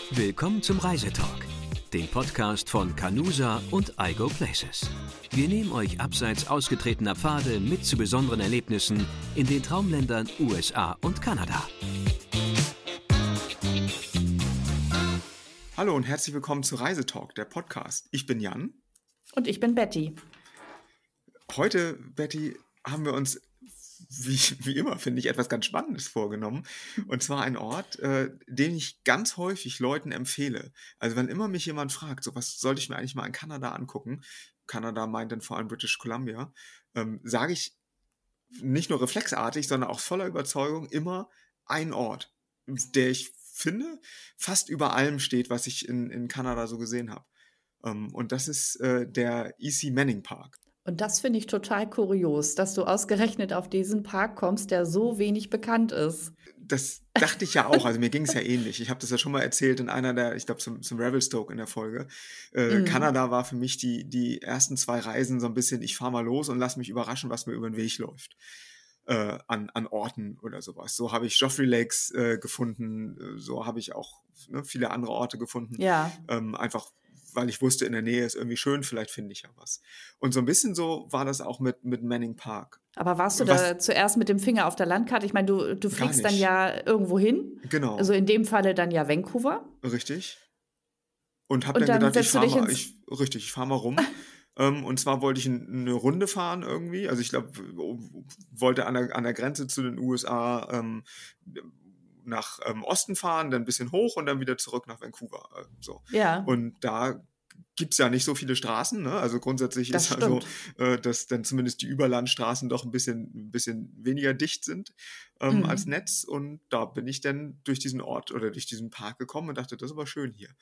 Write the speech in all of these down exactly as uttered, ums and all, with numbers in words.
Willkommen zum Reisetalk, dem Podcast von Canusa und I Go Places. Wir nehmen euch abseits ausgetretener Pfade mit zu besonderen Erlebnissen in den Traumländern U S A und Kanada. Hallo und herzlich willkommen zu Reisetalk, der Podcast. Ich bin Jan. Und ich bin Betty. Heute, Betty, haben wir uns, wie, wie immer, finde ich, etwas ganz Spannendes vorgenommen. Und zwar ein Ort, äh, den ich ganz häufig Leuten empfehle. Also wenn immer mich jemand fragt, so was sollte ich mir eigentlich mal in Kanada angucken, Kanada meint dann vor allem British Columbia, ähm, sage ich nicht nur reflexartig, sondern auch voller Überzeugung immer ein Ort, der ich finde, fast über allem steht, was ich in, in Kanada so gesehen habe. Ähm, und das ist äh, der E C Manning Park. Und das finde ich total kurios, dass du ausgerechnet auf diesen Park kommst, der so wenig bekannt ist. Das dachte ich ja auch, also mir ging es ja ähnlich. Ich habe das ja schon mal erzählt in einer der, ich glaube zum, zum Revelstoke in der Folge. Äh, mm. Kanada war für mich die, die ersten zwei Reisen so ein bisschen, ich fahre mal los und lass mich überraschen, was mir über den Weg läuft. Äh, an, an Orten oder sowas. So habe ich Joffrey Lakes äh, gefunden, so habe ich auch ne, viele andere Orte gefunden. Ja. Ähm, einfach, weil ich wusste, in der Nähe ist irgendwie schön, vielleicht finde ich ja was. Und so ein bisschen so war das auch mit, mit Manning Park. Aber warst du was, da zuerst mit dem Finger auf der Landkarte? Ich meine, du, du fliegst dann ja irgendwo hin. Genau. Also in dem Falle dann ja Vancouver. Richtig. Und habe dann, dann gedacht, ich fahre mal, ich, richtig, ich fahre mal rum. Um, und zwar wollte ich eine Runde fahren irgendwie. Also ich glaube, wollte an der, an der Grenze zu den U S A ähm, nach ähm, Osten fahren, dann ein bisschen hoch und dann wieder zurück nach Vancouver. Äh, so. Ja. Und da gibt es ja nicht so viele Straßen. Ne? Also grundsätzlich das ist ja so, äh, dass dann zumindest die Überlandstraßen doch ein bisschen, ein bisschen weniger dicht sind ähm, mhm. als Netz. Und da bin ich dann durch diesen Ort oder durch diesen Park gekommen und dachte, das ist aber schön hier.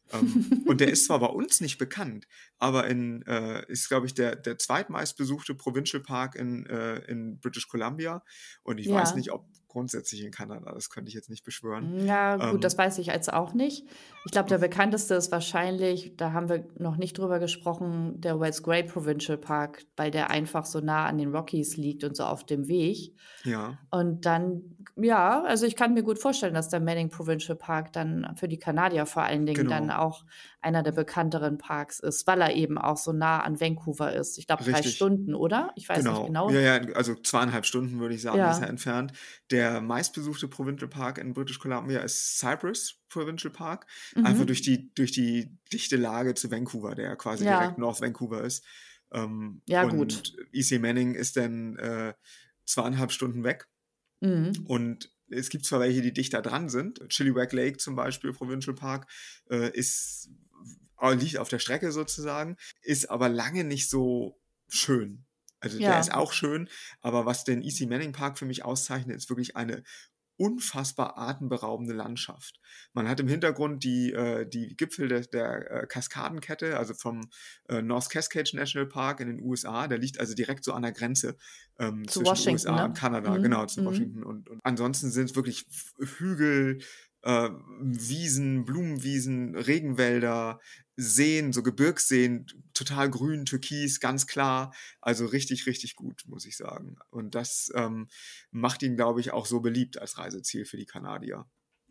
um, und der ist zwar bei uns nicht bekannt, aber in, äh, ist, glaube ich, der, der zweitmeistbesuchte Provincial Park in, äh, in British Columbia. Und ich ja. weiß nicht, ob grundsätzlich in Kanada, das könnte ich jetzt nicht beschwören. Ja, gut, ähm, das weiß ich jetzt auch nicht. Ich glaube, der bekannteste ist wahrscheinlich, da haben wir noch nicht drüber gesprochen, der West Grey Provincial Park, weil der einfach so nah an den Rockies liegt und so auf dem Weg. Ja. Und dann, ja, also ich kann mir gut vorstellen, dass der Manning Provincial Park dann für die Kanadier vor allen Dingen genau. dann auch einer der bekannteren Parks ist, weil er eben auch so nah an Vancouver ist. Ich glaube, drei Stunden, oder? Ich weiß genau. nicht genau. Ja, ja, also zweieinhalb Stunden, würde ich sagen, ja. ist er entfernt. Der meistbesuchte Provincial Park in British Columbia ist Cypress Provincial Park. Mhm. Einfach durch die, durch die dichte Lage zu Vancouver, der ja quasi ja. direkt North Vancouver ist. Ähm, ja, und gut. E C Manning ist dann äh, zweieinhalb Stunden weg. Mhm. Und es gibt zwar welche, die dichter dran sind. Chilliwack Lake zum Beispiel, Provincial Park, äh, ist, liegt auf der Strecke sozusagen, ist aber lange nicht so schön. Also ja. der ist auch schön, aber was den E C Manning Park für mich auszeichnet, ist wirklich eine unfassbar atemberaubende Landschaft. Man hat im Hintergrund die, äh, die Gipfel der, der äh, Kaskadenkette, also vom äh, North Cascades National Park in den U S A, der liegt also direkt so an der Grenze ähm, zwischen U S A ne? und Kanada, mhm. genau, zu mhm. Washington. Und, und ansonsten sind es wirklich Hügel, äh, Wiesen, Blumenwiesen, Regenwälder, Seen, so Gebirgsseen, total grün, türkis, ganz klar, also richtig, richtig gut, muss ich sagen. Und das ähm, macht ihn, glaube ich, auch so beliebt als Reiseziel für die Kanadier.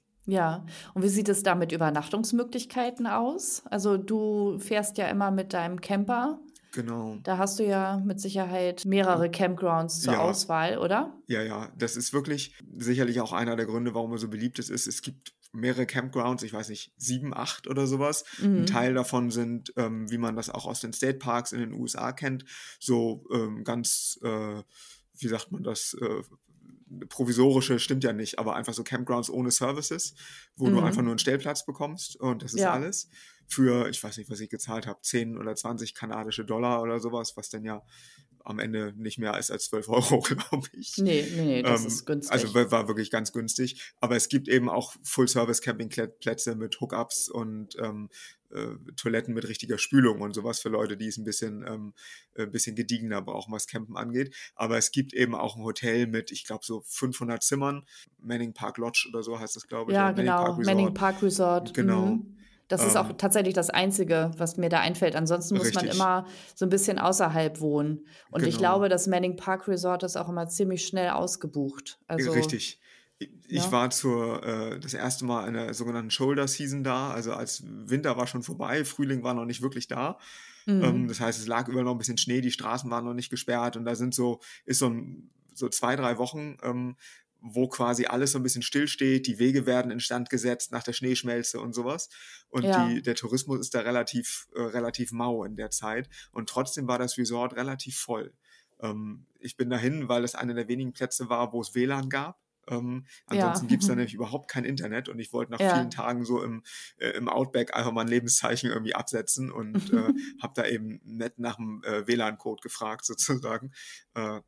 Ja, und wie sieht es da mit Übernachtungsmöglichkeiten aus? Also du fährst ja immer mit deinem Camper. Genau. Da hast du ja mit Sicherheit mehrere Campgrounds zur ja. Auswahl, oder? Ja, ja, das ist wirklich sicherlich auch einer der Gründe, warum er so beliebt ist. Es gibt mehrere Campgrounds, ich weiß nicht, sieben, acht oder sowas. Mhm. Ein Teil davon sind, ähm, wie man das auch aus den State Parks in den U S A kennt, so ähm, ganz, äh, wie sagt man das, äh, provisorische stimmt ja nicht, aber einfach so Campgrounds ohne Services, wo mhm. du einfach nur einen Stellplatz bekommst und das ist ja. alles. Für, ich weiß nicht, was ich gezahlt habe, zehn oder zwanzig kanadische Dollar oder sowas, was dann ja am Ende nicht mehr ist als zwölf Euro, glaube ich. Nee, nee, nee, das ähm, ist günstig. Also war wirklich ganz günstig. Aber es gibt eben auch Full-Service-Campingplätze mit Hookups und ähm, äh, Toiletten mit richtiger Spülung und sowas für Leute, die es ein bisschen, ähm, ein bisschen gediegener brauchen, was Campen angeht. Aber es gibt eben auch ein Hotel mit, ich glaube, so fünfhundert Zimmern. Manning Park Lodge oder so heißt das, glaube ich. Ja, Manning genau. Park Manning Park Resort. Genau. Mhm. Das ist auch tatsächlich das Einzige, was mir da einfällt. Ansonsten muss Richtig. man immer so ein bisschen außerhalb wohnen. Und Genau. ich glaube, das Manning Park Resort ist auch immer ziemlich schnell ausgebucht. Also Richtig. Ich Ja. war zur, äh, das erste Mal in der sogenannten Shoulder Season da, also als Winter war schon vorbei, Frühling war noch nicht wirklich da. Ähm, das Mhm. heißt, es lag überall noch ein bisschen Schnee, die Straßen waren noch nicht gesperrt und da sind so, ist so, ein, so zwei, drei Wochen, ähm, wo quasi alles so ein bisschen stillsteht, die Wege werden instand gesetzt nach der Schneeschmelze und sowas. Und Ja. die, der Tourismus ist da relativ, äh, relativ mau in der Zeit. Und trotzdem war das Resort relativ voll. Ähm, ich bin dahin, weil es einer der wenigen Plätze war, wo es W L A N gab. Ähm, Ja. ansonsten gibt es da nämlich überhaupt kein Internet und ich wollte nach vielen Ja. Tagen so im, äh, im Outback einfach mal ein Lebenszeichen irgendwie absetzen und äh, habe da eben nett nach dem äh, W L A N-Code gefragt sozusagen. Äh,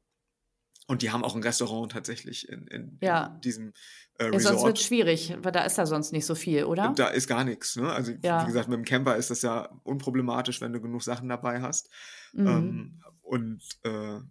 und die haben auch ein Restaurant tatsächlich in, in, in Ja. diesem äh, Ja, sonst wird es Resort. schwierig, weil da ist ja sonst nicht so viel, oder? Da ist gar nichts. Ne? Also wie Ja. gesagt, mit dem Camper ist das ja unproblematisch, wenn du genug Sachen dabei hast. Ähm, Mhm. und äh,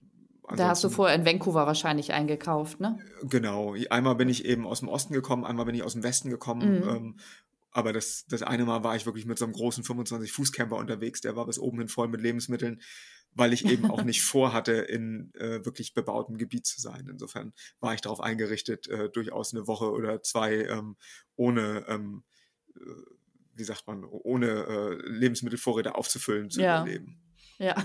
Da hast du ansonsten vorher in Vancouver wahrscheinlich eingekauft, ne? genau, einmal bin ich eben aus dem Osten gekommen, einmal bin ich aus dem Westen gekommen. Mhm. Ähm, aber das, das eine Mal war ich wirklich mit so einem großen fünfundzwanzig-Fuß-Camper unterwegs, der war bis oben hin voll mit Lebensmitteln, weil ich eben auch nicht vorhatte, in äh, wirklich bebautem Gebiet zu sein. Insofern war ich darauf eingerichtet, äh, durchaus eine Woche oder zwei ähm, ohne, ähm, äh, wie sagt man, ohne äh, Lebensmittelvorräte aufzufüllen zu Ja. überleben. Ja.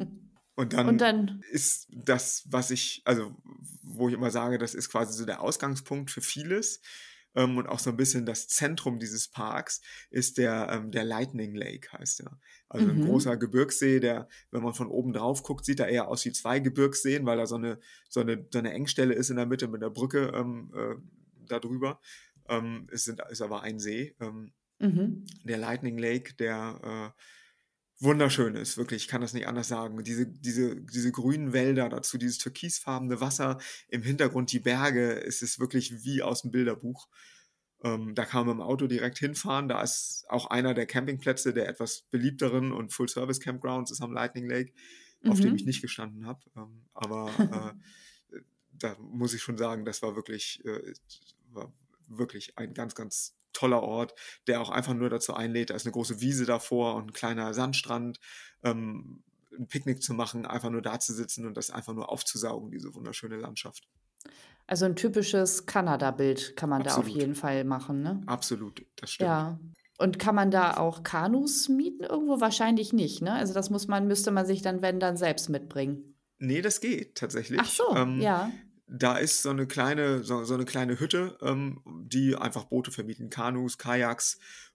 Und Und dann dann, ist das, was ich, also wo ich immer sage, das ist quasi so der Ausgangspunkt für vieles ähm, und auch so ein bisschen das Zentrum dieses Parks ist der, ähm, der Lightning Lake, heißt er. Also ein großer mhm. Gebirgssee, der, wenn man von oben drauf guckt, sieht er eher aus wie zwei Gebirgsseen, weil da so eine, so eine, so eine Engstelle ist in der Mitte mit der Brücke ähm, äh, da drüber. Ähm, es sind, ist aber ein See. Ähm, Mhm. der Lightning Lake, der äh, wunderschön ist, wirklich, ich kann das nicht anders sagen. Diese, diese, diese grünen Wälder, dazu dieses türkisfarbene Wasser, im Hintergrund die Berge, es ist wirklich wie aus dem Bilderbuch. Ähm, da kann man mit dem Auto direkt hinfahren, da ist auch einer der Campingplätze der etwas beliebteren und Full-Service-Campgrounds ist am Lightning Lake, auf dem ich Mhm. nicht gestanden habe. Ähm, aber äh, da muss ich schon sagen, das war wirklich, äh, war wirklich ein ganz, ganz toller Ort, der auch einfach nur dazu einlädt, da ist eine große Wiese davor und ein kleiner Sandstrand, ähm, ein Picknick zu machen, einfach nur da zu sitzen und das einfach nur aufzusaugen, diese wunderschöne Landschaft. Also ein typisches Kanada-Bild kann man da auf Absolut, jeden Fall machen, ne? absolut, das stimmt. Ja. Und kann man da auch Kanus mieten irgendwo? Wahrscheinlich nicht, ne? Also das muss man, müsste man sich dann, wenn, dann selbst mitbringen. Nee, das geht Ach tatsächlich. so, Ähm, ja. da ist so eine kleine, so, so eine kleine Hütte, ähm, die einfach Boote vermieten, Kanus, Kajaks,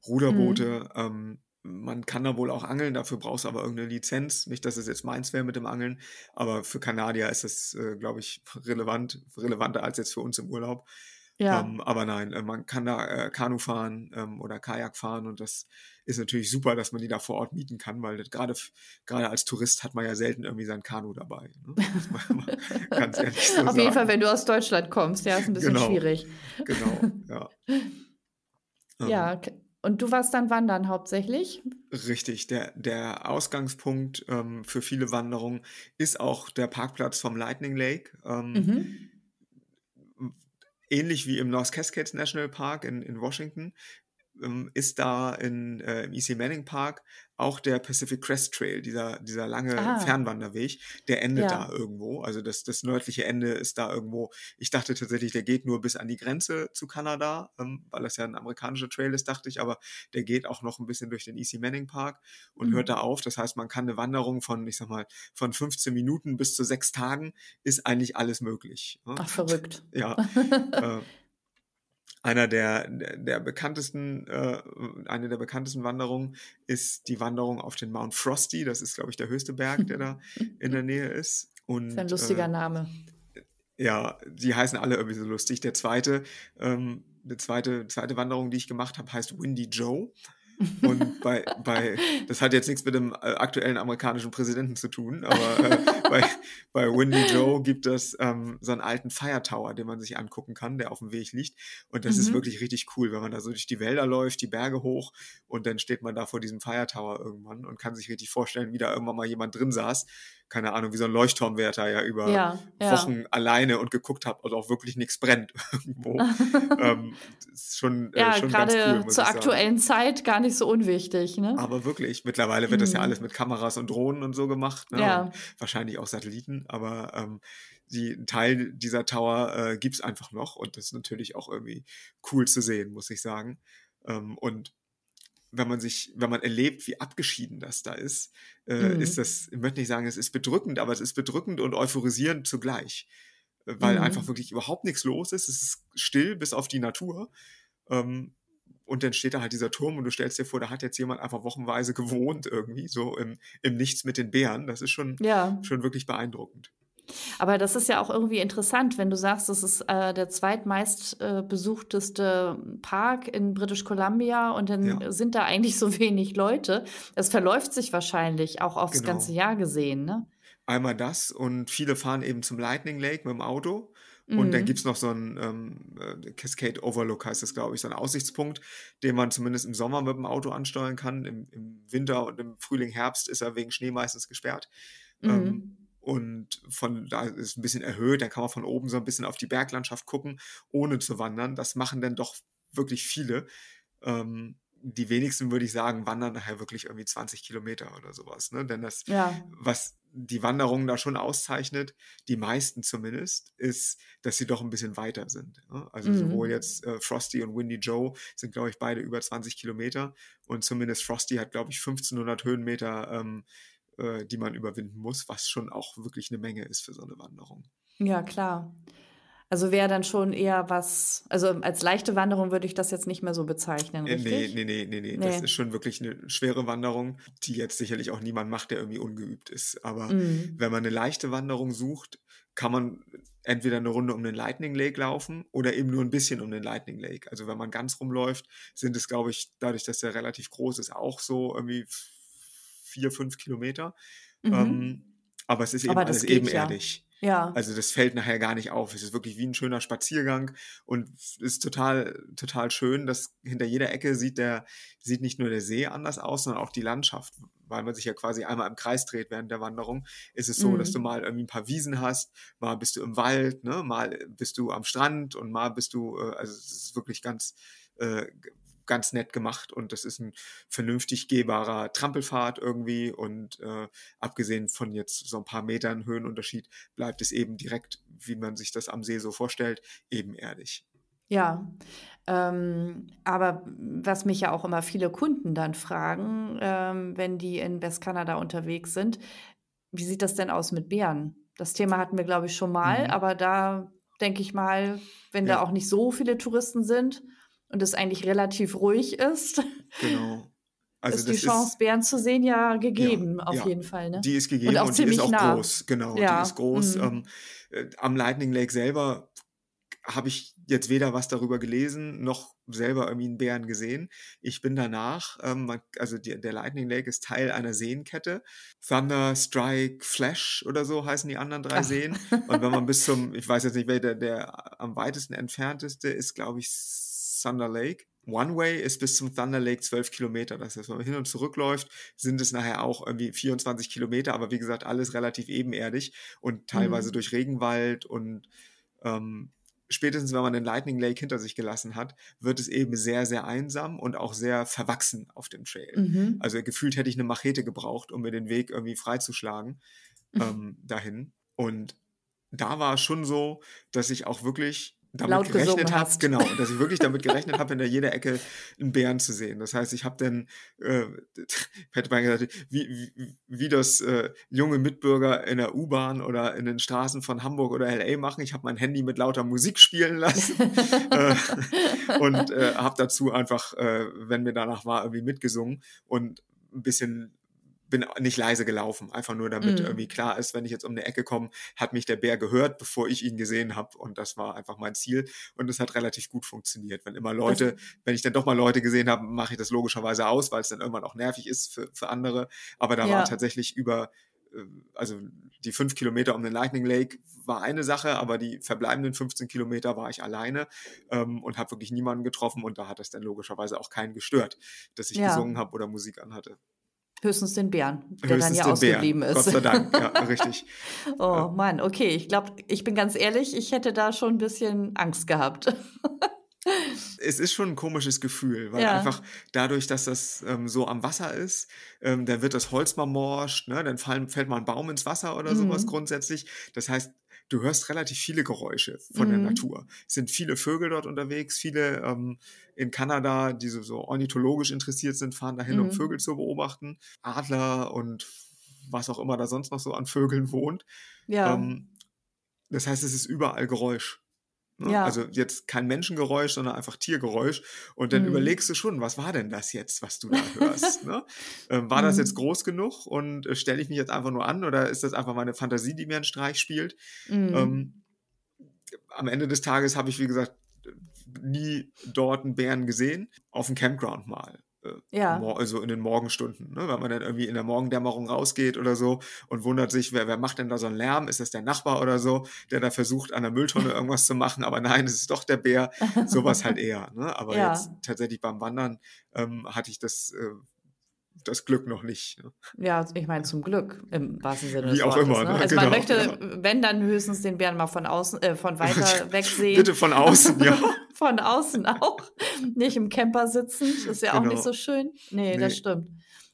Mhm. Ruderboote. Ähm, man kann da wohl auch angeln, dafür brauchst du aber irgendeine Lizenz. Nicht, dass es jetzt meins wäre mit dem Angeln, aber für Kanadier ist das, äh, glaube ich, relevant, relevanter als jetzt für uns im Urlaub. Ja. Ähm, aber nein, äh, man kann da äh, Kanu fahren ähm, oder Kajak fahren und das ist natürlich super, dass man die da vor Ort mieten kann, weil das gerade f- gerade als Tourist hat man ja selten irgendwie sein Kanu dabei. Ne? Muss man mal ganz ehrlich so Auf jeden Fall, sagen. wenn du aus Deutschland kommst, ja, ist ein bisschen Genau, schwierig. genau, ja. Ähm, Ja, k- und du warst dann wandern hauptsächlich? richtig, der, der Ausgangspunkt ähm, für viele Wanderungen ist auch der Parkplatz vom Lightning Lake. Ähm, Mhm. ähnlich wie im North Cascades National Park in, in Washington ähm, ist da in, äh, im E C Manning Park auch der Pacific Crest Trail, dieser, dieser lange Ah, Fernwanderweg, der endet da ja. irgendwo. Also das, das nördliche Ende ist da irgendwo. Ich dachte tatsächlich, der geht nur bis an die Grenze zu Kanada, ähm, weil das ja ein amerikanischer Trail ist, dachte ich, aber der geht auch noch ein bisschen durch den E C Manning Park und hört da Mhm. auf. Das heißt, man kann eine Wanderung von, ich sag mal, von fünfzehn Minuten bis zu sechs Tagen ist eigentlich alles möglich. Ne? Ach, verrückt. Ja, äh, einer der, der, der bekanntesten, äh, eine der bekanntesten Wanderungen ist die Wanderung auf den Mount Frosty. Das ist, glaube ich, der höchste Berg, der da in der Nähe ist. Ist ein Und äh, lustiger Name. ja, die heißen alle irgendwie so lustig. Der zweite, ähm, die zweite, zweite Wanderung, die ich gemacht habe, heißt Windy Joe. Und bei, bei, das hat jetzt nichts mit dem äh, aktuellen amerikanischen Präsidenten zu tun, aber äh, bei, bei Windy Joe gibt es ähm, so einen alten Fire Tower, den man sich angucken kann, der auf dem Weg liegt. Und das ist Mhm. wirklich richtig cool, wenn man da so durch die Wälder läuft, die Berge hoch und dann steht man da vor diesem Fire Tower irgendwann und kann sich richtig vorstellen, wie da irgendwann mal jemand drin saß. Keine Ahnung, wie so ein Leuchtturmwärter ja über Ja, ja. Wochen alleine und geguckt hat, also auch wirklich nichts brennt irgendwo. Ähm, das ist schon, äh, Ja, schon ganz cool, gerade muss zur ich sagen. aktuellen Zeit gar nicht so unwichtig, ne? Aber wirklich, mittlerweile wird das ja alles Mhm. mit Kameras und Drohnen und so gemacht, ne? Und Ja. wahrscheinlich auch Satelliten, aber ähm, die, ein Teil dieser Tower äh, gibt es einfach noch und das ist natürlich auch irgendwie cool zu sehen, muss ich sagen. Ähm, und wenn man sich, wenn man erlebt, wie abgeschieden das da ist, äh, Mhm. ist das, ich möchte nicht sagen, es ist bedrückend, aber es ist bedrückend und euphorisierend zugleich, weil einfach Mhm. wirklich überhaupt nichts los ist. Es ist still bis auf die Natur. Ähm, und dann steht da halt dieser Turm und du stellst dir vor, da hat jetzt jemand einfach wochenweise gewohnt irgendwie, so im, im Nichts mit den Bären. Das ist schon, Ja. schon wirklich beeindruckend. Aber das ist ja auch irgendwie interessant, wenn du sagst, das ist äh, der zweitmeist äh, besuchteste Park in British Columbia und dann Ja, sind da eigentlich so wenig Leute. Das verläuft sich wahrscheinlich auch aufs ganze genau. Jahr gesehen, ne? Einmal das und viele fahren eben zum Lightning Lake mit dem Auto. Und dann gibt es Mhm. noch so einen ähm, äh, Cascade Overlook, heißt das, glaube ich, so einen Aussichtspunkt, den man zumindest im Sommer mit dem Auto ansteuern kann. Im, im Winter und im Frühling, Herbst ist er wegen Schnee meistens gesperrt. Ähm, Mhm. und von da ist es ein bisschen erhöht, dann kann man von oben so ein bisschen auf die Berglandschaft gucken, ohne zu wandern. Das machen dann doch wirklich viele. Ähm, die wenigsten, würde ich sagen, wandern nachher wirklich irgendwie zwanzig Kilometer oder sowas. Ne? Denn das, Ja. was die Wanderung da schon auszeichnet, die meisten zumindest, ist, dass sie doch ein bisschen weiter sind. Ne? Also sowohl Mhm. jetzt äh, Frosty und Windy Joe sind, glaube ich, beide über zwanzig Kilometer. Und zumindest Frosty hat, glaube ich, fünfzehnhundert Höhenmeter, ähm, äh, die man überwinden muss, was schon auch wirklich eine Menge ist für so eine Wanderung. Ja, klar. Also wäre dann schon eher was, also als leichte Wanderung würde ich das jetzt nicht mehr so bezeichnen, Äh, nee, richtig? nee, nee, nee, nee. Das Nee. ist schon wirklich eine schwere Wanderung, die jetzt sicherlich auch niemand macht, der irgendwie ungeübt ist. Aber Mhm. wenn man eine leichte Wanderung sucht, kann man entweder eine Runde um den Lightning Lake laufen oder eben nur ein bisschen um den Lightning Lake. Also wenn man ganz rumläuft, sind es, glaube ich, dadurch, dass der relativ groß ist, auch so irgendwie vier, fünf Kilometer. Ähm, Mhm. aber es ist eben Aber alles das geht ja. ebenerdig. Ja. Also das fällt nachher gar nicht auf. Es ist wirklich wie ein schöner Spaziergang und es ist total, total schön, dass hinter jeder Ecke sieht der, sieht nicht nur der See anders aus, sondern auch die Landschaft. Weil man sich ja quasi einmal im Kreis dreht während der Wanderung, ist es so, dass du Mhm. mal irgendwie ein paar Wiesen hast, mal bist du im Wald, ne, mal bist du am Strand und mal bist du, äh, also es ist wirklich ganz, äh, ganz nett gemacht und das ist ein vernünftig gehbarer Trampelpfad irgendwie und äh, abgesehen von jetzt so ein paar Metern Höhenunterschied bleibt es eben direkt, wie man sich das am See so vorstellt, ebenerdig. Ja, ähm, aber was mich ja auch immer viele Kunden dann fragen, ähm, wenn die in Westkanada unterwegs sind: „Wie sieht das denn aus mit Bären?“ Das Thema hatten wir, glaube ich, schon mal, Mhm. aber da denke ich mal, wenn da Ja, auch nicht so viele Touristen sind und es eigentlich relativ ruhig ist, genau. Also ist die das Chance, ist, Bären zu sehen, ja ja, gegeben auf ja, jeden Fall, ne? die ist Und gegeben auch und die ist ziemlich auch nah. groß, genau, die ist Ja, groß. Ähm, mhm. äh, am Lightning Lake selber habe ich jetzt weder was darüber gelesen, noch selber irgendwie einen Bären gesehen. Ich bin danach, ähm, man, also die, der Lightning Lake ist Teil einer Seenkette. Thunder, Strike, Flash oder so heißen die anderen drei Ach. Seen. Und wenn man bis zum, ich weiß jetzt nicht, wer der, der am weitesten entfernteste ist, glaube ich, Thunder Lake. One Way ist bis zum Thunder Lake zwölf Kilometer. Das heißt, wenn man hin und zurück läuft, sind es nachher auch irgendwie vierundzwanzig Kilometer, aber wie gesagt, alles relativ ebenerdig und teilweise Mhm. durch Regenwald und ähm, spätestens wenn man den Lightning Lake hinter sich gelassen hat, wird es eben sehr, sehr einsam und auch sehr verwachsen auf dem Trail. Mhm. Also gefühlt hätte ich eine Machete gebraucht, um mir den Weg irgendwie freizuschlagen ähm, dahin. Und da war es schon so, dass ich auch wirklich damit Laut gesungen gerechnet habe, hast. genau, dass ich wirklich damit gerechnet habe, hinter jeder Ecke einen Bären zu sehen. Das heißt, ich habe dann, äh, hätte man gesagt, wie, wie, wie das äh, junge Mitbürger in der U-Bahn oder in den Straßen von Hamburg oder L A machen. Ich habe mein Handy mit lauter Musik spielen lassen äh, und äh, habe dazu einfach, äh, wenn mir danach war, irgendwie mitgesungen und ein bisschen bin nicht leise gelaufen, einfach nur damit irgendwie Mhm. klar ist, wenn ich jetzt um eine Ecke komme, hat mich der Bär gehört, bevor ich ihn gesehen habe und das war einfach mein Ziel und es hat relativ gut funktioniert. Wenn immer Das Leute, wenn ich dann doch mal Leute gesehen habe, mache ich das logischerweise aus, weil es dann irgendwann auch nervig ist für, für andere, aber da war ja. tatsächlich über, äh, also die fünf Kilometer um den Lightning Lake war eine Sache, aber die verbleibenden fünfzehn Kilometer war ich alleine ähm, und habe wirklich niemanden getroffen und da hat es dann logischerweise auch keinen gestört, dass ich Ja, gesungen habe oder Musik anhatte. höchstens den Bären, der dann Höchstens ja den Bären. ausgeblieben ist. Gott sei Dank, ja, richtig. Äh, Oh Mann, okay. Ich glaube, ich bin ganz ehrlich, ich hätte da schon ein bisschen Angst gehabt. Es ist schon ein komisches Gefühl, weil Ja. einfach dadurch, dass das ähm, so am Wasser ist, ähm, dann wird das Holz mal morscht, ne? Dann fallen, fällt mal ein Baum ins Wasser oder sowas Mhm. grundsätzlich. Das heißt, du hörst relativ viele Geräusche von der Mhm. Natur. Es sind viele Vögel dort unterwegs, viele ähm, in Kanada, die so, so ornithologisch interessiert sind, fahren dahin, um Vögel Mhm. zu beobachten. Adler und was auch immer da sonst noch so an Vögeln wohnt. Ja, Ähm, das heißt, es ist überall Geräusch. Ne? Also ja. jetzt kein Menschengeräusch, sondern einfach Tiergeräusch. Und dann Mhm. überlegst du schon, was war denn das jetzt, was du da hörst? Ne? Ähm, war das jetzt Mhm. groß genug und äh, stelle ich mich jetzt einfach nur an oder ist das einfach meine Fantasie, die mir einen Streich spielt? Mhm. Ähm, am Ende des Tages habe ich, wie gesagt, nie dort einen Bären gesehen. Auf dem Campground mal. Äh, Ja. mor- Also in den Morgenstunden, ne? Wenn man dann irgendwie in der Morgendämmerung rausgeht oder so und wundert sich, wer, wer macht denn da so einen Lärm? Ist das der Nachbar oder so, der da versucht, an der Mülltonne irgendwas zu machen? Aber nein, es ist doch der Bär. Sowas halt eher. Ne? Aber jetzt Ja. tatsächlich beim Wandern ähm, hatte ich das, äh, das Glück noch nicht. Ne? Ja, ich meine zum Glück, im wahrsten Sinne Wie des auch Wortes, immer, ne? ne? Also, man Genau, möchte, ja. wenn, dann höchstens den Bären mal von außen äh, von weiter weg Bitte sehen. von außen, ja. Von außen auch. Nicht im Camper sitzend, ist ja auch nicht so Genau. schön. Ne, das Nee, stimmt.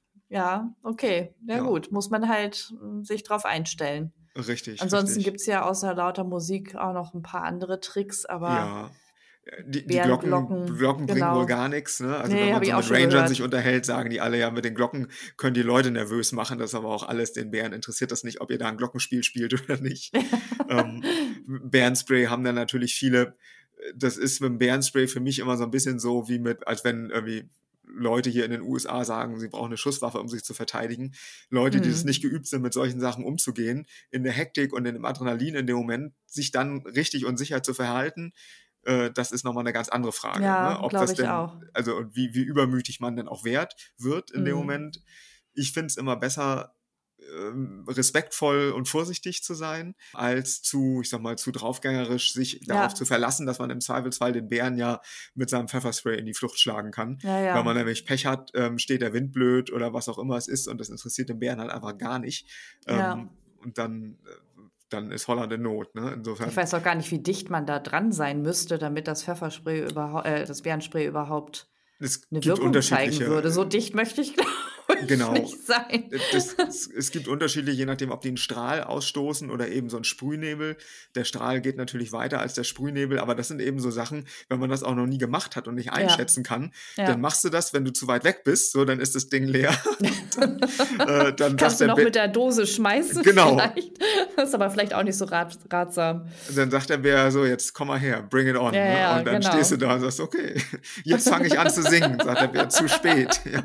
Ja, okay. Ja ja. gut, muss man halt, hm, sich drauf einstellen. Richtig, Ansonsten richtig. gibt's ja außer lauter Musik auch noch 'n paar andere Tricks, aber Ja. Äh, Die, die Glocken, Bärenglocken, Glocken bringen wohl genau. gar nichts. Ne? Also wenn Ne, man habe so ich auch mit schon Rangern sich gehört. unterhält, sagen die alle, ja, mit den Glocken können die Leute nervös machen. Das ist aber auch alles, den Bären interessiert das nicht, ob ihr da ein Glockenspiel spielt oder nicht. Ähm, Bärenspray haben dann natürlich viele. Das ist mit dem Bärenspray für mich immer so ein bisschen so, wie mit, als wenn irgendwie Leute hier in den U S A sagen, sie brauchen eine Schusswaffe, um sich zu verteidigen. Leute, die das nicht Mhm. geübt sind, mit solchen Sachen umzugehen, in der Hektik und in dem Adrenalin in dem Moment, sich dann richtig und sicher zu verhalten, äh, das ist nochmal eine ganz andere Frage. Ne? Ja, Ob glaube das ich denn, auch. also und wie, wie übermütig man denn auch wert wird in dem Mhm. Moment. Ich finde es immer besser, ähm, respektvoll und vorsichtig zu sein, als zu, ich sag mal, zu draufgängerisch sich darauf zu Ja. verlassen, dass man im Zweifelsfall den Bären ja mit seinem Pfefferspray in die Flucht schlagen kann. Ja, Wenn man ja. nämlich Pech hat, ähm, steht der Wind blöd oder was auch immer es ist und das interessiert den Bären halt einfach gar nicht. Ja. Ähm, und dann, äh, dann ist Holland in Not. Ne? Ich Insofern, weiß auch gar nicht, wie dicht man da dran sein müsste, damit das Pfefferspray überhau äh, das Bärenspray überhaupt es 'ne gibt Wirkung zeigen unterschiedliche, würde. So dicht möchte ich, glaube ich, genau. nicht sein. Äh, Das, es, es gibt Unterschiede, je nachdem, ob die einen Strahl ausstoßen oder eben so einen Sprühnebel. Der Strahl geht natürlich weiter als der Sprühnebel, aber das sind eben so Sachen, wenn man das auch noch nie gemacht hat und nicht Ja, einschätzen kann, dann ja. machst du das, wenn du zu weit weg bist, so, dann ist das Ding leer. Und dann, äh, dann sagt Kannst du der noch Bär, mit der Dose schmeißen genau, vielleicht? Das ist aber vielleicht auch nicht so rat ratsam. dann sagt der Bär so, jetzt komm mal her, bring it on. Ja, Ne? ja, Und dann stehst du genau. da und sagst, okay, jetzt fange ich an zu singen, sagt der Bär, zu spät. Ja,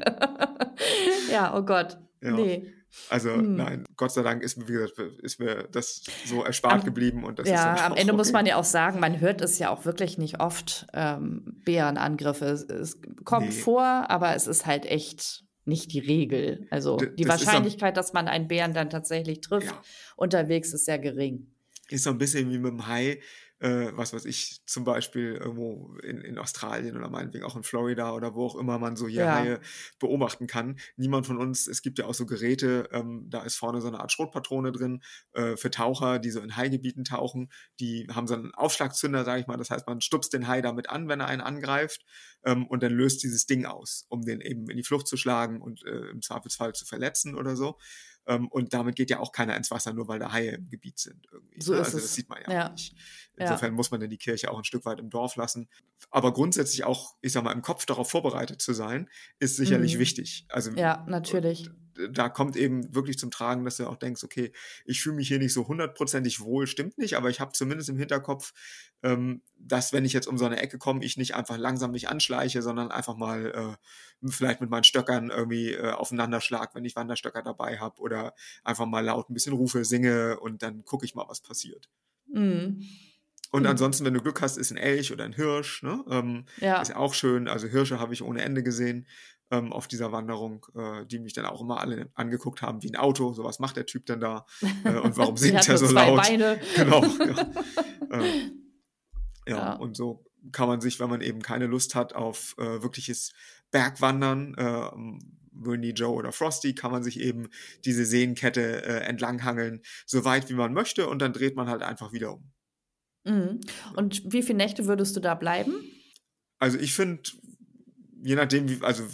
Ja, oh Gott. ja. Ne. Also Mhm. nein, Gott sei Dank ist, mir, wie gesagt, ist mir das so erspart Am geblieben und das ist dann Ja, am auch Ende muss okay. man ja auch sagen, man hört es ja auch wirklich nicht oft, ähm, Bärenangriffe. Es es kommt Nee, vor, aber es ist halt echt nicht die Regel. Also, d- die das ist so, Wahrscheinlichkeit, dass man einen Bären dann tatsächlich trifft ja, unterwegs, ist sehr gering. ist so ein bisschen wie mit dem Hai, äh, was weiß ich, zum Beispiel irgendwo in, in Australien oder meinetwegen auch in Florida oder wo auch immer man so hier Ja. Haie beobachten kann. Niemand von uns, es gibt ja auch so Geräte, ähm, da ist vorne so eine Art Schrotpatrone drin äh, für Taucher, die so in Haigebieten tauchen. Die haben so einen Aufschlagzünder, sage ich mal. Das heißt, man stupst den Hai damit an, wenn er einen angreift ähm, und dann löst dieses Ding aus, um den eben in die Flucht zu schlagen und äh, im Zweifelsfall zu verletzen oder so. Ähm, und damit geht ja auch keiner ins Wasser, nur weil da Haie im Gebiet sind irgendwie. So Ne? ist Also das es. sieht man ja auch Ja, nicht. Insofern ja. muss man dann die Kirche auch ein Stück weit im Dorf lassen. Aber grundsätzlich auch, ich sag mal, im Kopf darauf vorbereitet zu sein, ist sicherlich Mhm. wichtig. Also Ja, und natürlich. da kommt eben wirklich zum Tragen, dass du auch denkst, okay, ich fühle mich hier nicht so hundertprozentig wohl, stimmt nicht, aber ich habe zumindest im Hinterkopf, ähm, dass wenn ich jetzt um so eine Ecke komme, ich nicht einfach langsam mich anschleiche, sondern einfach mal äh, vielleicht mit meinen Stöckern irgendwie äh, aufeinander schlag, wenn ich Wanderstöcker dabei habe oder einfach mal laut ein bisschen rufe, singe und dann gucke ich mal, was passiert. Mhm. Und Mhm. ansonsten, wenn du Glück hast, ist ein Elch oder ein Hirsch, ne? ähm, ist Ja. auch schön. Also Hirsche habe ich ohne Ende gesehen ähm, auf dieser Wanderung, äh, die mich dann auch immer alle angeguckt haben wie ein Auto. So, was macht der Typ denn da? Äh, und warum Sie singt hat er nur so zwei laut? Beine. Genau, ja. Ähm, ja, Ja. und so kann man sich, wenn man eben keine Lust hat auf äh, wirkliches Bergwandern, äh, Winnie Joe oder Frosty, kann man sich eben diese Seenkette äh, entlanghangeln, so weit wie man möchte und dann dreht man halt einfach wieder um. Mhm. Ja. Und wie viele Nächte würdest du da bleiben? Also ich finde, je nachdem, wie, also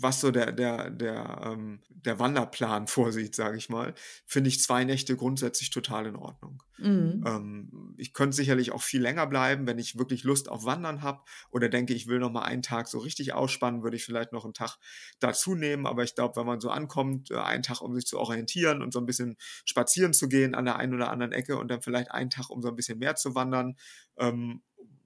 was so der, der, der, ähm, der Wanderplan vorsieht, sage ich mal, finde ich zwei Nächte grundsätzlich total in Ordnung. Mhm. Ähm, ich könnte sicherlich auch viel länger bleiben, wenn ich wirklich Lust auf Wandern habe oder denke, ich will noch mal einen Tag so richtig ausspannen, würde ich vielleicht noch einen Tag dazu nehmen. Aber ich glaube, wenn man so ankommt, äh, einen Tag, um sich zu orientieren und so ein bisschen spazieren zu gehen an der einen oder anderen Ecke und dann vielleicht einen Tag, um so ein bisschen mehr zu wandern. Ähm,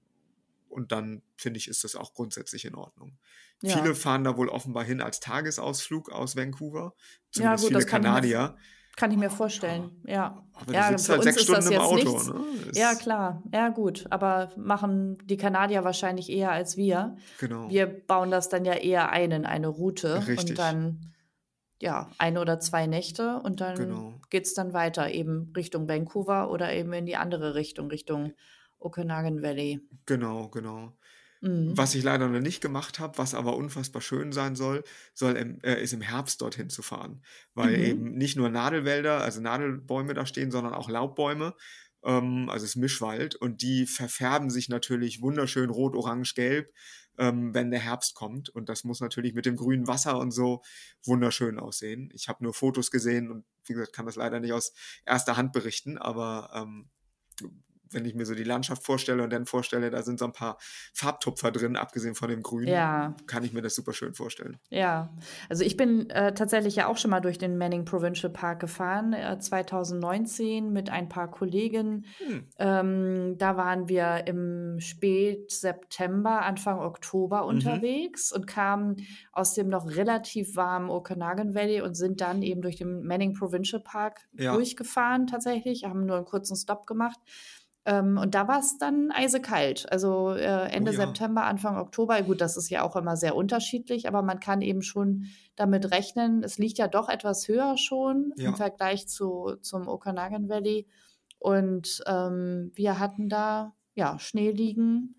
und dann, finde ich, ist das auch grundsätzlich in Ordnung. Ja. Viele fahren da wohl offenbar hin als Tagesausflug aus Vancouver. Ja, Zumindest gut, viele das kann ich mir, Kanadier. kann ich mir vorstellen. Ja. Aber du Ja, sitzt für halt uns sechs ist das Stunden im jetzt Auto. nichts. Ne? Ja, Ist, klar. Ja, gut. Aber machen die Kanadier wahrscheinlich eher als wir. genau. Wir bauen das dann ja eher ein in eine Route und Richtig. dann, ja, eine oder zwei Nächte und dann Genau. geht es dann weiter, eben Richtung Vancouver oder eben in die andere Richtung, Richtung Okanagan Valley. Genau, genau. Mhm. Was ich leider noch nicht gemacht habe, was aber unfassbar schön sein soll, soll im, äh, ist im Herbst dorthin zu fahren. Weil Mhm. eben nicht nur Nadelwälder, also Nadelbäume da stehen, sondern auch Laubbäume. Ähm, also es ist Mischwald und die verfärben sich natürlich wunderschön rot, orange, gelb, ähm, wenn der Herbst kommt. Und das muss natürlich mit dem grünen Wasser und so wunderschön aussehen. Ich habe nur Fotos gesehen und wie gesagt, kann das leider nicht aus erster Hand berichten, aber ähm, wenn ich mir so die Landschaft vorstelle und dann vorstelle, da sind so ein paar Farbtupfer drin, abgesehen von dem Grün, Ja. kann ich mir das super schön vorstellen. Ja, also ich bin äh, tatsächlich ja auch schon mal durch den Manning Provincial Park gefahren, äh, zwanzig neunzehn mit ein paar Kollegen. Hm. Ähm, da waren wir im Spätseptember, Anfang Oktober Mhm. unterwegs und kamen aus dem noch relativ warmen Okanagan Valley und sind dann eben durch den Manning Provincial Park Ja. durchgefahren tatsächlich, haben nur einen kurzen Stopp gemacht. Ähm, und da war es dann eisekalt. Also äh, Ende Oh ja. September, Anfang Oktober. Gut, das ist ja auch immer sehr unterschiedlich, aber man kann eben schon damit rechnen. Es liegt ja doch etwas höher schon Ja. im Vergleich zu, zum Okanagan Valley. Und ähm, wir hatten da ja Schnee liegen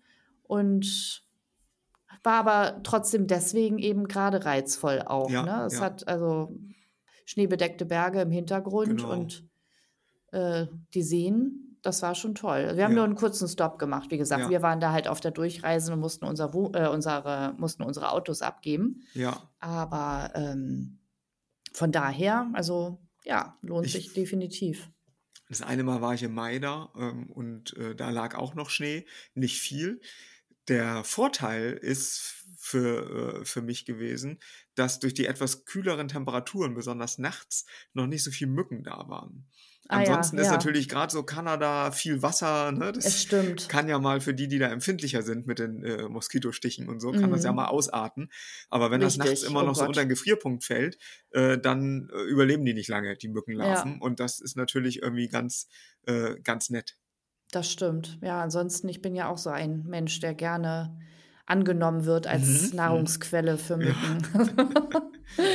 und war aber trotzdem deswegen eben gerade reizvoll auch. Ja, Ne? Es ja. hat also schneebedeckte Berge im Hintergrund Genau. und äh, die Seen. Das war schon toll. Wir haben Ja. nur einen kurzen Stopp gemacht. Wie gesagt, Ja. wir waren da halt auf der Durchreise und mussten, unser, Wo- äh, unsere, mussten unsere Autos abgeben. Ja. Aber ähm, von daher, also ja, lohnt Ich- sich definitiv. Das eine Mal war ich im Mai da ähm, und äh, da lag auch noch Schnee, nicht viel. Der Vorteil ist für, äh, für mich gewesen, dass durch die etwas kühleren Temperaturen, besonders nachts, noch nicht so viele Mücken da waren. Ah ja, Ansonsten ist ja. natürlich gerade so Kanada viel Wasser, ne? Es Das stimmt. kann ja mal für die, die da empfindlicher sind mit den äh, Moskitostichen und so, kann das ja Mhm. mal ausarten. Aber wenn das nachts Richtig, immer oh noch so Gott. unter den Gefrierpunkt fällt, äh, dann äh, überleben die nicht lange, die Mückenlarven. Ja. Und das ist natürlich irgendwie ganz, äh, ganz nett. Das stimmt. Ja, ansonsten, ich bin ja auch so ein Mensch, der gerne angenommen wird als Mhm, Nahrungsquelle für Ja. Mücken.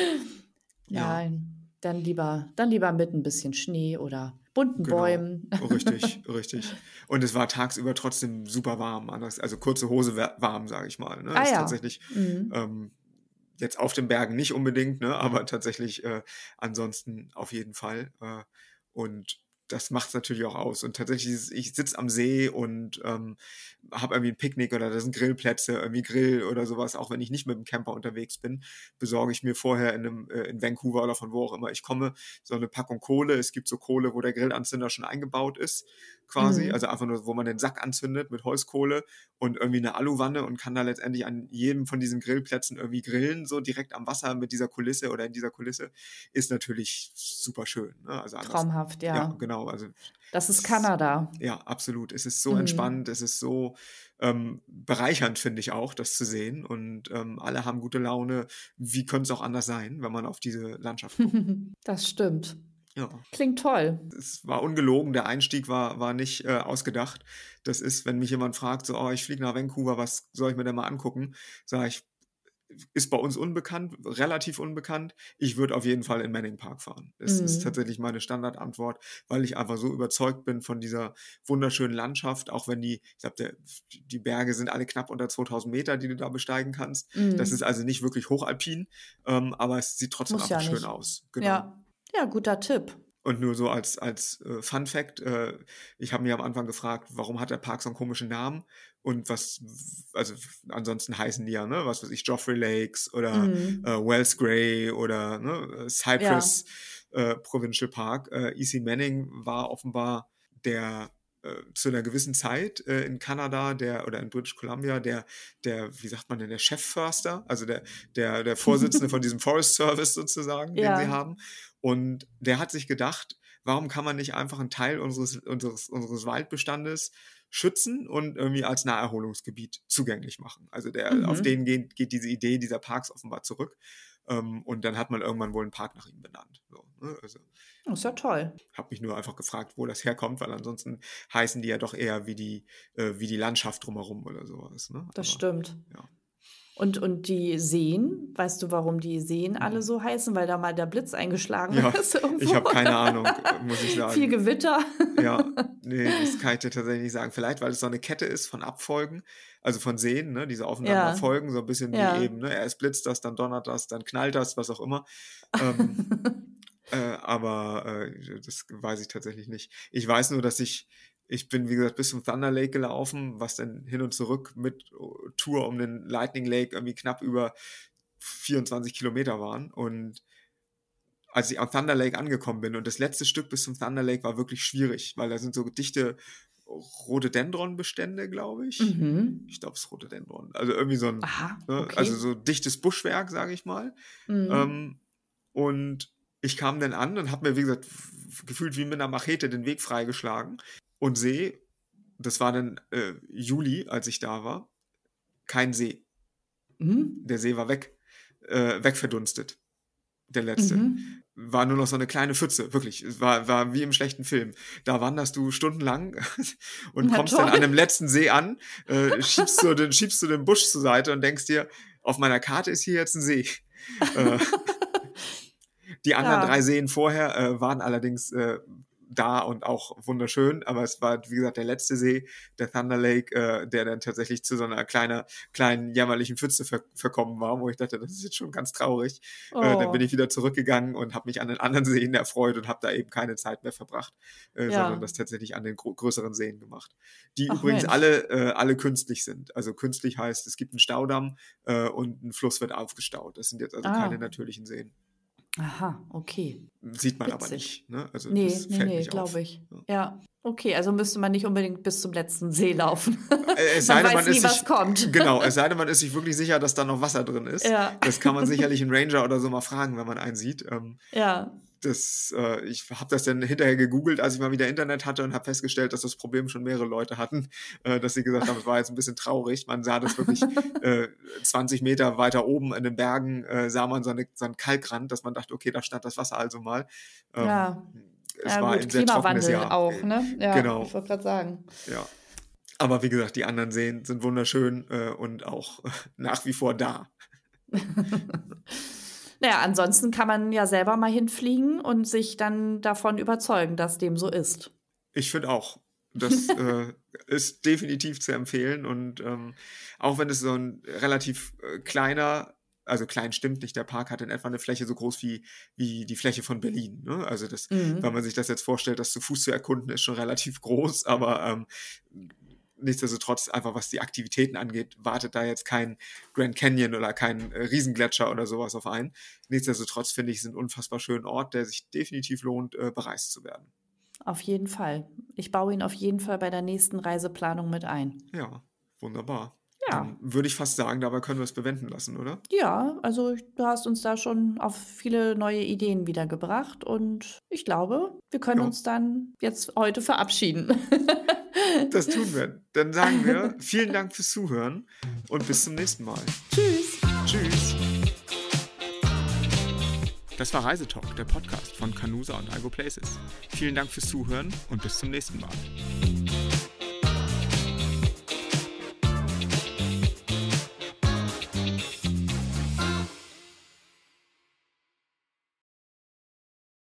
Ja. Ja, dann lieber, dann lieber mit ein bisschen Schnee oder bunten Genau. Bäumen. Richtig, richtig. Und es war tagsüber trotzdem super warm, anders, also kurze Hose wär- warm, sage ich mal. Ne? Ah Ist ja. tatsächlich Mhm. ähm, jetzt auf den Bergen nicht unbedingt, ne? Aber tatsächlich äh, ansonsten auf jeden Fall. Äh, und das macht es natürlich auch aus. Und tatsächlich, ist- ich sitze am See und ähm, habe irgendwie ein Picknick oder da sind Grillplätze, irgendwie Grill oder sowas. Auch wenn ich nicht mit dem Camper unterwegs bin, besorge ich mir vorher in, einem, äh, in Vancouver oder von wo auch immer ich komme, so eine Packung Kohle. Es gibt so Kohle, wo der Grillanzünder schon eingebaut ist, quasi. Mhm. Also einfach nur, wo man den Sack anzündet mit Holzkohle und irgendwie eine Aluwanne und kann da letztendlich an jedem von diesen Grillplätzen irgendwie grillen, so direkt am Wasser mit dieser Kulisse oder in dieser Kulisse. Ist natürlich super schön. Ne? Also anders, Traumhaft, ja. ja, genau. Also Das ist Kanada. ja, absolut. Es ist so Mhm. entspannt, es ist so ähm, bereichernd, finde ich auch, das zu sehen. Und ähm, alle haben gute Laune. Wie könnte es auch anders sein, wenn man auf diese Landschaft guckt? Das stimmt. Ja, Klingt toll. es war ungelogen. Der Einstieg war, war nicht äh, ausgedacht. Das ist, wenn mich jemand fragt, so, oh, ich fliege nach Vancouver, was soll ich mir denn mal angucken? Sage ich, ist bei uns unbekannt, relativ unbekannt. Ich würde auf jeden Fall in Manning Park fahren. Das ist Mhm. tatsächlich meine Standardantwort, weil ich einfach so überzeugt bin von dieser wunderschönen Landschaft, auch wenn die, ich glaube, die Berge sind alle knapp unter zweitausend Meter, die du da besteigen kannst. Das Mhm. ist also nicht wirklich hochalpin, ähm, aber es sieht trotzdem Muss ja einfach schön nicht. aus. Genau. Ja. Ja, guter Tipp. Und nur so als, als äh, Fun Fact, äh, ich habe mir am Anfang gefragt, warum hat der Park so einen komischen Namen? und was, also ansonsten heißen die ja, ne, was weiß ich, Joffrey Lakes oder Mhm. äh, Wells Grey oder ne, Cypress äh, Provincial Park. Äh, E C Manning war offenbar der äh, zu einer gewissen Zeit äh, in Kanada, der oder in British Columbia, der, der, wie sagt man denn, der Chefförster, also der, der, der Vorsitzende von diesem Forest Service sozusagen, den Ja. sie haben. Und der hat sich gedacht, warum kann man nicht einfach einen Teil unseres, unseres, unseres Waldbestandes schützen und irgendwie als Naherholungsgebiet zugänglich machen. Also der, Mhm. auf den geht, geht diese Idee dieser Parks offenbar zurück. Ähm, und dann hat man irgendwann wohl einen Park nach ihm benannt. So, ne? Also Das ist ja toll. habe mich nur einfach gefragt, wo das herkommt, weil ansonsten heißen die ja doch eher wie die, äh, wie die Landschaft drumherum oder sowas. Ne? Das Aber, stimmt. ja. Und, und die Seen, weißt du, warum die Seen alle so heißen? Weil da mal der Blitz eingeschlagen Ja, ist irgendwo. ich habe keine Ahnung, muss ich sagen. Viel Gewitter. Ja, nee, das kann ich dir tatsächlich nicht sagen. Vielleicht, weil es so eine Kette ist von Abfolgen, also von Seen, ne, diese aufeinander Ja. folgen, so ein bisschen Ja. wie eben, ne, erst blitzt das, dann donnert das, dann knallt das, was auch immer. Ähm, äh, aber äh, das weiß ich tatsächlich nicht. Ich weiß nur, dass ich, ich bin, wie gesagt, bis zum Thunder Lake gelaufen, was dann hin und zurück mit Tour um den Lightning Lake irgendwie knapp über vierundzwanzig Kilometer waren. Und als ich am Thunder Lake angekommen bin und das letzte Stück bis zum Thunder Lake war wirklich schwierig, weil da sind so dichte Rhododendron-Bestände, glaube ich. Mhm. Ich glaube, es ist Rhododendron. Also irgendwie so ein, Aha, ne, okay. also so dichtes Buschwerk, sage ich mal. Mhm. Ähm, und ich kam dann an und habe mir, wie gesagt, f- gefühlt wie mit einer Machete den Weg freigeschlagen und sehe, das war dann äh, Juli, als ich da war, kein See. Mhm. Der See war weg, äh, wegverdunstet. Der letzte. Mhm. War nur noch so eine kleine Pfütze, wirklich. Es war, war wie im schlechten Film. Da wanderst du stundenlang und Na kommst toll. dann an dem letzten See an, äh, schiebst, du den, schiebst du den Busch zur Seite und denkst dir, auf meiner Karte ist hier jetzt ein See. äh, die anderen Ja. drei Seen vorher äh, waren allerdings äh, da und auch wunderschön, aber es war, wie gesagt, der letzte See, der Thunder Lake, äh, der dann tatsächlich zu so einer kleiner, kleinen, jämmerlichen Pfütze ver verkommen war, wo ich dachte, das ist jetzt schon ganz traurig. Oh. Äh, dann bin ich wieder zurückgegangen und habe mich an den anderen Seen erfreut und habe da eben keine Zeit mehr verbracht, äh, Ja. sondern das tatsächlich an den gro größeren Seen gemacht. Die Ach, übrigens Mensch. alle, äh, alle künstlich sind. Also künstlich heißt, es gibt einen Staudamm äh, und ein Fluss wird aufgestaut. Das sind jetzt also Ah. keine natürlichen Seen. Aha, okay. Sieht man aber Witzig. nicht. Ne? Also Nee, das nee, fällt nee, nicht auf. glaube ich. Ja. Ja. Okay, also müsste man nicht unbedingt bis zum letzten See laufen. Äh, Es Man sei denn, weiß man nie, ist was sich, kommt. Genau, es sei denn, man ist sich wirklich sicher, dass da noch Wasser drin ist. Ja. Das kann man sicherlich einen Ranger oder so mal fragen, wenn man einen sieht. Ähm, Ja. das, äh, ich habe das dann hinterher gegoogelt, als ich mal wieder Internet hatte und habe festgestellt, dass das Problem schon mehrere Leute hatten, äh, dass sie gesagt haben, es war jetzt ein bisschen traurig. Man sah das wirklich äh, zwanzig Meter weiter oben in den Bergen, äh, sah man so, eine, so einen Kalkrand, dass man dachte, okay, da stand das Wasser also mal. Ähm, Ja. Es Ja, war gut, ein sehr trockenes Klimawandel Jahr. auch, ne? Ja, Genau. ich wollte gerade sagen. Ja. Aber wie gesagt, die anderen Seen sind wunderschön äh, und auch äh, nach wie vor da. Naja, ansonsten kann man ja selber mal hinfliegen und sich dann davon überzeugen, dass dem so ist. Ich finde auch. Das äh, ist definitiv zu empfehlen. Und ähm, auch wenn es so ein relativ äh, kleiner, also klein stimmt nicht, der Park hat in etwa eine Fläche so groß wie, wie die Fläche von Berlin. Ne? Also das, Mhm. wenn man sich das jetzt vorstellt, das zu Fuß zu erkunden, ist schon relativ groß, aber ähm, nichtsdestotrotz, einfach was die Aktivitäten angeht, wartet da jetzt kein Grand Canyon oder kein äh, Riesengletscher oder sowas auf einen. Nichtsdestotrotz finde ich, es ein unfassbar schönen Ort, der sich definitiv lohnt, äh, bereist zu werden. Auf jeden Fall. Ich baue ihn auf jeden Fall bei der nächsten Reiseplanung mit ein. Ja, wunderbar. Ja. Dann würde ich fast sagen, dabei können wir es bewenden lassen, oder? Ja, also du hast uns da schon auf viele neue Ideen wiedergebracht und ich glaube, wir können Ja. uns dann jetzt heute verabschieden. Das tun wir. Dann sagen wir vielen Dank fürs Zuhören und bis zum nächsten Mal. Tschüss. Tschüss. Das war Reisetalk, der Podcast von Canusa und Igo Places. Vielen Dank fürs Zuhören und bis zum nächsten Mal.